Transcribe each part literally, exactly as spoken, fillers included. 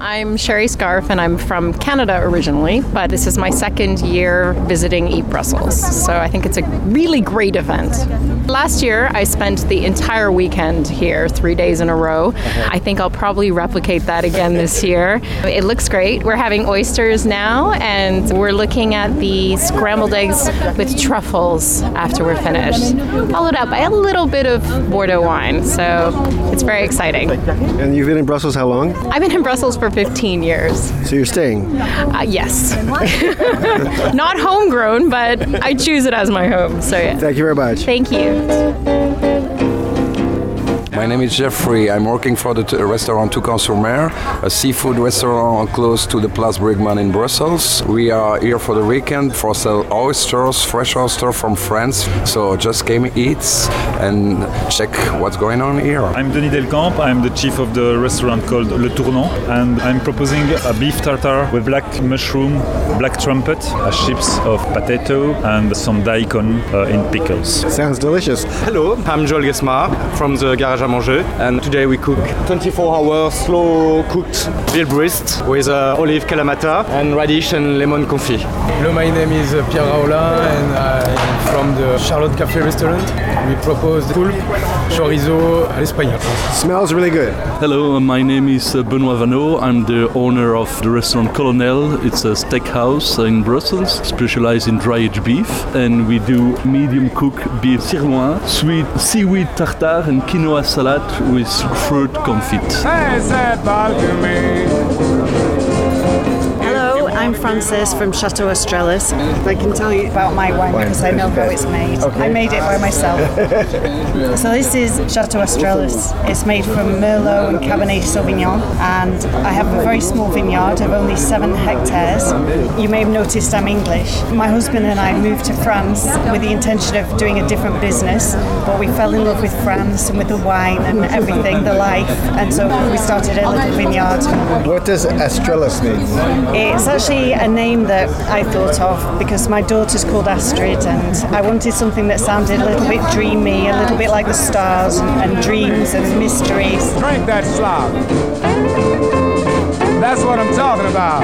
I'm Sherry Scarf, and I'm from Canada originally, but this is my second year visiting Eat Brussels, so I think it's a really great event. Last year, I spent the entire weekend here, three days in a row. I think I'll probably replicate that again this year. It looks great. We're having oysters now, and we're looking at the scrambled eggs with truffles after we're finished, followed up by a little bit of Bordeaux wine, so it's very exciting. And you've been in Brussels how long? I've been in Brussels for fifteen years. So you're staying? Uh, yes. Not homegrown, but I choose it as my home. So yeah. Thank you very much. Thank you. My name is Jeffrey. I'm working for the t- restaurant Toucan-sur-Mer, a seafood restaurant close to the Place Brugman in Brussels. We are here for the weekend for sell oysters, fresh oyster from France. So just came eat and check what's going on here. I'm Denis Delcamp. I'm the chief of the restaurant called Le Tournant, and I'm proposing a beef tartare with black mushroom, black trumpet, a chips of potato, and some daikon uh, in pickles. Sounds delicious. Hello, I'm Joel Gesmar from the Garage à Manger, and today we cook twenty-four hour slow cooked veal breast with uh, olive kalamata and radish and lemon confit. Hello, my name is uh, Pierre Raola, and I'm from the Charlotte Café restaurant. We propose poulpe, chorizo, à l'espagnol. Smells really good. Hello, my name is uh, Benoît Vanneau. I'm the owner of the restaurant Colonel. It's a steakhouse in Brussels, specialized in dry-aged beef, and we do medium cook beef sirloin, sweet seaweed tartare, and quinoa salad with fruit confit. Hello, I'm Frances from Chateau Australis. I can tell you about my wine because I know how it's made. Okay. I made it by myself. So this is Chateau Australis. It's made from Merlot and Cabernet Sauvignon, and I have a very small vineyard of only seven hectares. You may have noticed I'm English. My husband and I moved to France with the intention of doing a different business, but we fell in love with France and with the wine and everything, the life, and so we started a little vineyard. What does Australis mean? It's actually a name that I thought of because my daughter's called Astrid, and I wanted something that sounded a little bit dreamy, a little bit like the stars and, and dreams and mysteries. Drink that slop. That's what I'm talking about.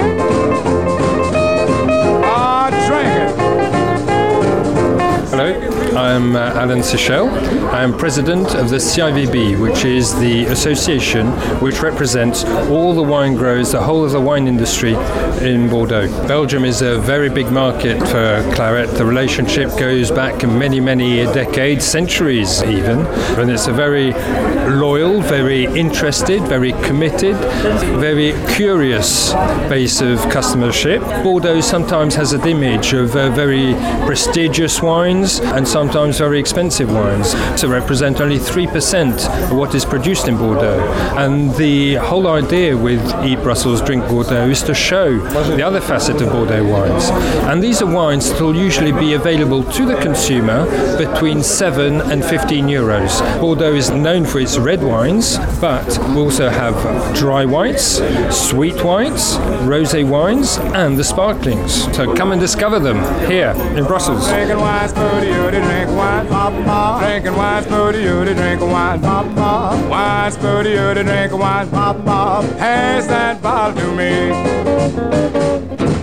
Ah, drink it. Hello, I'm uh, Alan Sichel. I'm president of the C I V B, which is the association which represents all the wine growers, the whole of the wine industry in Bordeaux. Belgium is a very big market for claret. The relationship goes back many, many decades, centuries even, and it's a very loyal, very interested, very committed, very curious base of customership. Bordeaux sometimes has an image of uh, very prestigious wines and sometimes very expensive wines. So represent only three percent of what is produced in Bordeaux. And the whole idea with Eat Brussels, Drink Bordeaux is to show the other facet of Bordeaux wines. And these are wines that will usually be available to the consumer between seven and fifteen euros. Bordeaux is known for its red wines, but we also have dry whites, sweet whites, rosé wines, and the sparklings. So come and discover them here in Brussels. Drinking wine's for you to drink wine, pop, pop. Drinking wine's for you to drink wine, pop, pop. Wine's for you to drink wine, pop, pop. Pass that bottle to me.